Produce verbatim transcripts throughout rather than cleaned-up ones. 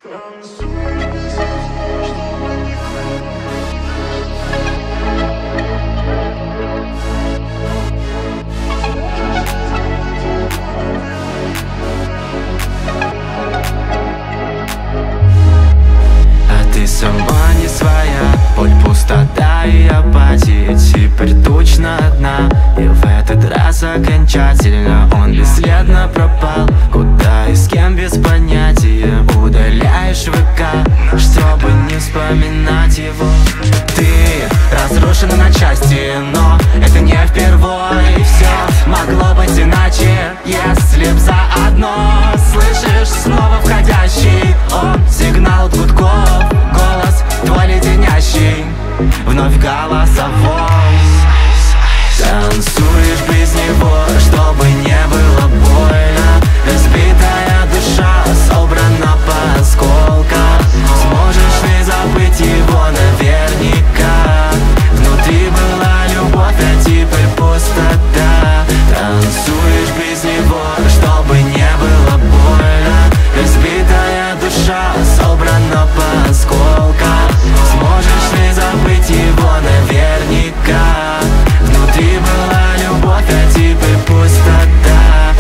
Сама не своя, боль, пустота и апатия. Теперь точно одна, и в этот раз окончательно он бесследно пропал. Куда и с кем без понятия. Удаляешь ВК, чтобы не вспоминать его. Ты разрушена на части, но это не впервой. Все могло быть иначе, если б заодно. Слышишь снова входящий он сигнал от гудков. Голос твой леденящий, вновь голосовой. Танцуешь без него, чтобы не было больно. Разбитая душа собрана по осколкам. Сможешь ли забыть его наверняка? Внутри была любовь, а теперь пустота. Танцуешь без него, чтобы не было больно. Разбитая душа собрана по осколкам. Сможешь ли забыть его наверняка? Внутри была любовь, а теперь пустота.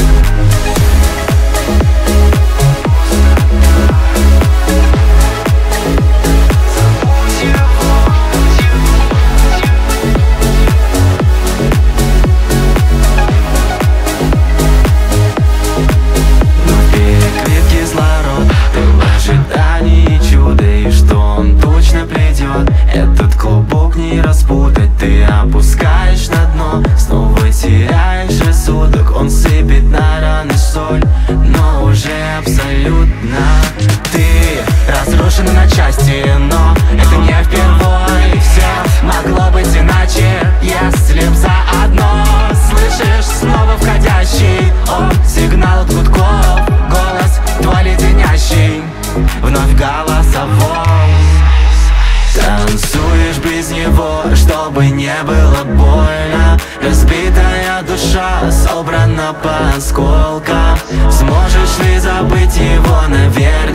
Этот клубок не распутать, ты опускаешь на дно. Снова теряешь рассудок, он сыпет на раны соль. Но уже абсолютно ты разрушена на части, но это не впервой. Все могло быть иначе, если б заодно. Слышишь снова входящий он сигнал от гудков. Голос твой леденящий, вновь голосовой. Танцуешь без него, чтобы не было больно. Разбитая душа собрана по осколкам. Сможешь ли забыть его наверное?